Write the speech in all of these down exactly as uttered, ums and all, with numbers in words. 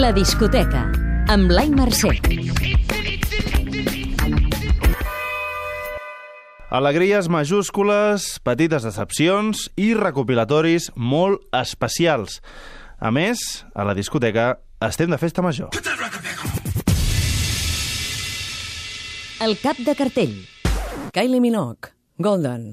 La discoteca, amb Blai Mercè. Alegries majúscules, petites decepcions i recopilatoris molt especials. A més, a la discoteca estem de festa major. El cap de cartell. Kylie Minogue, Golden.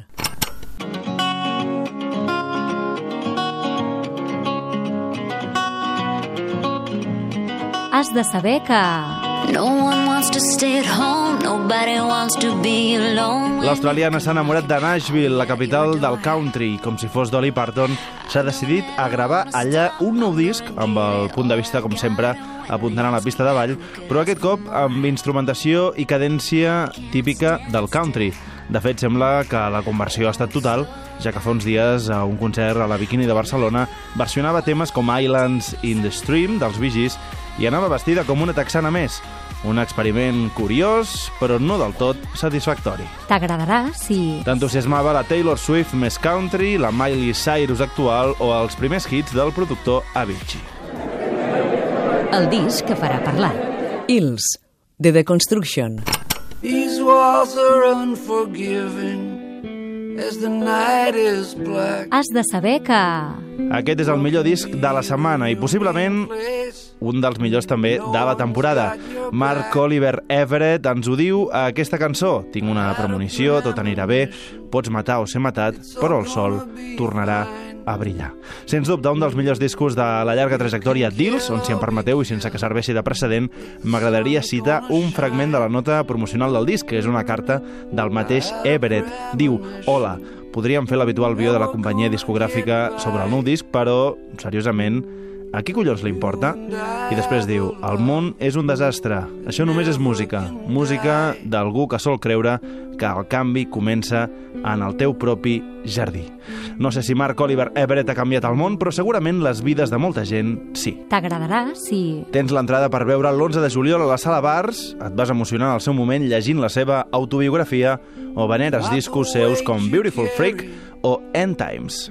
Has de saber que... No one wants to stay at home, nobody wants to be alone. L'australiana s'ha enamorat de Nashville, la capital del country. Com si fos Dolly Parton, s'ha decidit a gravar allà un nou disc, amb el punt de vista, com sempre, apuntant a la pista de ball, però aquest cop amb instrumentació i cadència típica del country. De fet, sembla que la conversió ha estat total, ja que fa uns dies a un concert a la Bikini de Barcelona versionava temes com Islands in the Stream dels Bee Gees i anava vestida com una texana més. Un experiment curiós, però no del tot satisfactori. T'agradarà si... T'entusiasmava la Taylor Swift més country, la Miley Cyrus actual o els primers hits del productor Avicii. El disc que farà parlar. Hills, The Deconstruction. These walls are unforgiving as the night is black. Has de saber que... Aquest és el millor disc de la setmana i possiblement un dels millors també de la temporada. Mark Oliver Everett ens ho diu a aquesta cançó. Tinc una premonició, tot anirà bé, pots matar o ser matat, però el sol tornarà a brillar. Sens dubte, un dels millors discos de la llarga trajectòria d'Hills, on, si em permeteu i sense que serveixi de precedent, m'agradaria citar un fragment de la nota promocional del disc, que és una carta del mateix Everett. Diu: hola, podríem fer l'habitual bio de la companyia discogràfica sobre el nou disc, però, seriosament, a qui collons li importa? I després diu: el món és un desastre, això només és música, música d'algú que sol creure que el canvi comença en el teu propi jardí. No sé si Mark Oliver Everett ha canviat el món, però segurament les vides de molta gent sí. T'agradarà si... Tens l'entrada per veure l'onze de juliol a la Sala Bars, et vas emocionar al seu moment llegint la seva autobiografia o veneres discos seus com Beautiful Freak o End Times.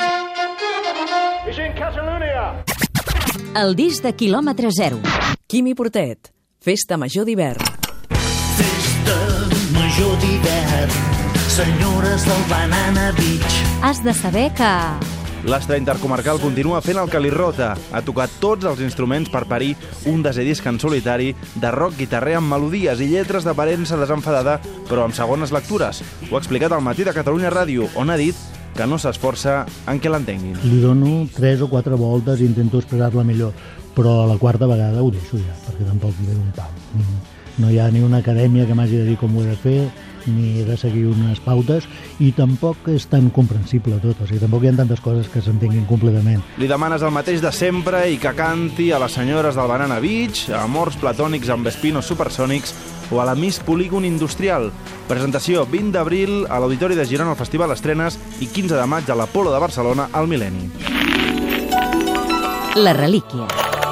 El disc de quilòmetre zero. Quimi Portet, Festa Major d'hivern. Festa Major d'hivern, senyores del Banana Beach. Has de saber que... L'Astra Intercomarcal continua fent el que li rota. Ha tocat tots els instruments per parir un desè disc en solitari de rock guitarrer amb melodies i lletres d'aparença desenfadada, però amb segones lectures. Ho ha explicat al Matí de Catalunya Ràdio, on ha dit que no s'esforça en què l'entenguin. Li dono tres o quatre voltes i intento expressar-la millor, però a la quarta vegada ho deixo ja, perquè tampoc em ve un pau. No hi ha ni una acadèmia que m'hagi de dir com ho he de fer, ni he de seguir unes pautes, i tampoc és tan comprensible tot, o sigui, tampoc hi ha tantes coses que s'entenguin completament. Li demanes el mateix de sempre i que canti a les senyores del Banana Beach, a Amors Platònics amb Espinos Supersònics o a la Miss Polígon Industrial. Presentació vint d'abril a l'Auditori de Girona al Festival Estrenes i quinze de maig a l'Apolo de Barcelona al Mil·lenni. La relíquia.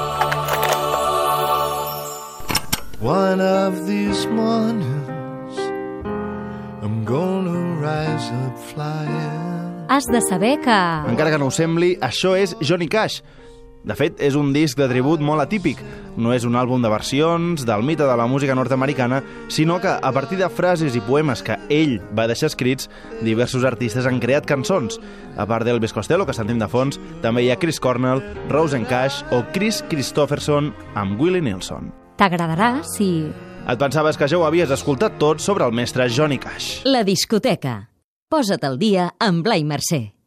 One of these mornings I'm gonna rise up flying. Has de saber que... Encara que no ho sembli, això és Johnny Cash. De fet, és un disc de tribut molt atípic. No és un àlbum de versions del mite de la música nord-americana, sinó que, a partir de frases i poemes que ell va deixar escrits, diversos artistes han creat cançons. A part d'Elvis Costello, que sentim de fons, també hi ha Chris Cornell, Rosen Cash o Chris Christopherson amb Willie Nelson. T'agradarà si... Et pensaves que ja ho havies escoltat tot sobre el mestre Johnny Cash. La discoteca. Posa't al dia amb Blai Mercè.